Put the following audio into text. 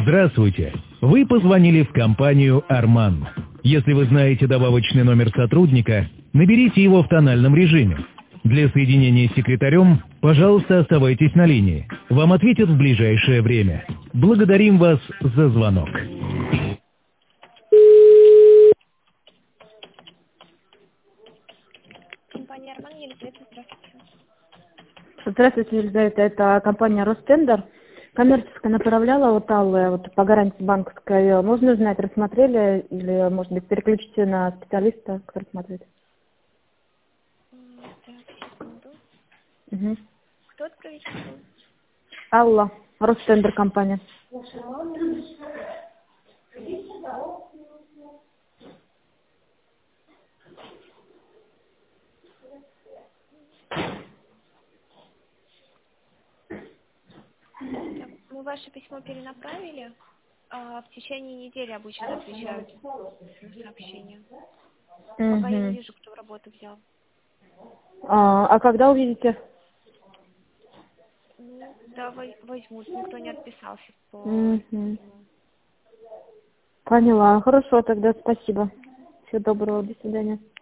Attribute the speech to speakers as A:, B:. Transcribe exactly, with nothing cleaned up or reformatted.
A: Здравствуйте. Вы позвонили в компанию «Арман». Если вы знаете добавочный номер сотрудника, наберите его в тональном режиме. Для соединения с секретарем, пожалуйста, оставайтесь на линии. Вам ответят в ближайшее время. Благодарим вас за звонок.
B: Компания «Арман», Елизавета, здравствуйте.
C: Здравствуйте, Елизавета. Это компания «Ростендер». Коммерческая направляла вот Аллы вот, по гарантии банковской. Можно узнать, рассмотрели или, может быть, переключите на специалиста, который смотрит?
B: М, Так, секунду.
C: Угу.
B: Кто отправитель был?
C: Алла, «Ростендер» компания.
B: Так, мы ваше письмо перенаправили. А, в течение недели обычно отвечают на сообщения. Пока я не
C: Угу.
B: вижу, кто в работу взял.
C: А, а когда увидите?
B: Ну, да, воз- возьмут. Никто не отписался по
C: Угу.
B: письму.
C: Поняла. Хорошо, тогда спасибо. Всего доброго. До свидания.